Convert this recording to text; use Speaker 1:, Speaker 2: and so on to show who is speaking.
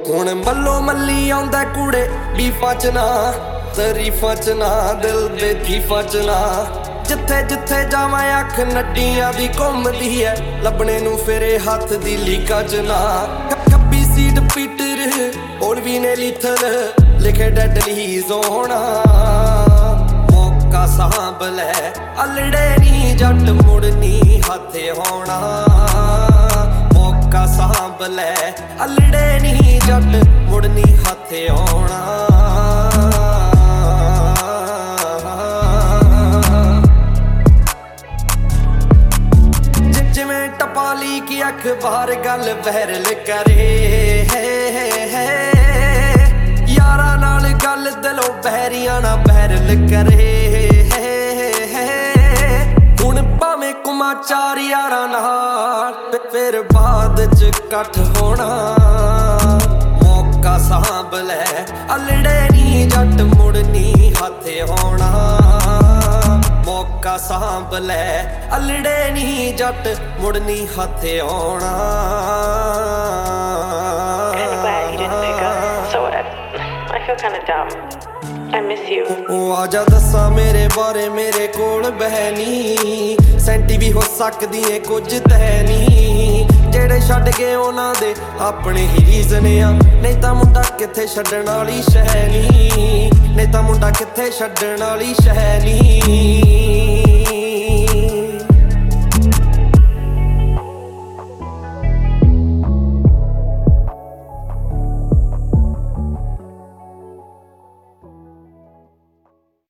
Speaker 1: ਹੁਣ ਮੱਲੋ ਮੱਲੀ ਆਉਂਦਾ ਕੁੜੇ ਬੀਫਾਂ ਚ ਨਾ, ਤਰੀਫਾਂ ਚ ਨਾ, ਦਿਲ ਦੇ ਥੀਫਾਂ ਚ ਨਾ। ਜਿੱਥੇ ਜਿੱਥੇ ਜਾਵਾਂ ਅੱਖ ਨੱਡੀਆਂ ਦੀ ਘੁੰਮਦੀ ਐ, ਲੱਭਣੇ ਨੂੰ ਫੇਰੇ ਹੱਥ ਦੀ ਲੀਕਾਂ ਚ ਨਾ। ਖੱਬੀ ਸੀਟ ਪੀਟਰ ਹੋਰ ਵੀ ਨੇ ਲੀਥਲ, ਲਿਖੇ ਡੈਡਲੀ ਜ਼ੋਣਾ। ਮੌਕਾ ਸਾਂਭ ਲੈ ਅਲੜੇ ਨੀ ਜੱਟ ਮੁੜਨੀ ਹੱਥ ਹੋਣਾ। ਮੌਕਾ ਸਾਂਭ ਲੈ ਅਲੜੇ ਨੀ ਜੱਟ ਮੁੜਨੀ ਹੱਥ ਆਉਣਾ। ਜਿਵੇਂ ਟਪਾਲੀ ਕੀ ਅਖਬਾਰ ਗੱਲ ਵਾਇਰਲ ਕਰੇ, ਯਾਰਾਂ ਨਾਲ ਗੱਲ ਦਿਲੋਂ ਬਹਿਰੀਆਂ ਨਾ ਵਾਇਰਲ ਕਰੇ। ਹੁਣ ਭਾਵੇਂ ਕੁਮਾ ਚਾਰ ਯਾਰਾਂ ਨਾਲ, ਫਿਰ ਬਾਅਦ ਚ ਇਕੱਠ ਹੋਣਾ। ਮੌਕਾ ਸਾਂਭ ਲੈ ਅਲੜੇ ਨੀ ਜੱਟ ਮੁੜਨੀ ਹੱਥ ਆਉਣਾ। ਮੌਕਾ ਸਾਂਭ ਲੈ ਅਲੜੇ ਨੀ ਜੱਟ ਮੁੜਨੀ ਹੱਥ ਆਉਣਾ। ਉਹ ਆਜਾ ਦੱਸਾਂ ਮੇਰੇ ਬਾਰੇ ਮੇਰੇ ਕੋਲ ਬਹਿਨੀ, ਸੈਂਟੀ ਵੀ ਹੋ ਸਕਦੀ ਏ ਕੁਝ ਤੈ ਨੀ। ਜਿਹੜੇ ਛੱਡ ਗਏ ਉਹਨਾਂ ਦੇ ਆਪਣੇ ਹੀ ਰੀਜ਼ਨ ਆ, ਨਹੀਂ ਤਾਂ ਮੁੰਡਾ ਕਿੱਥੇ ਛੱਡਣ ਵਾਲੀ ਸ਼ੈ ਨੀ। ਨਹੀਂ ਤਾਂ ਮੁੰਡਾ ਕਿੱਥੇ ਛੱਡਣ ਵਾਲੀ ਸ਼ੈ ਨੀ।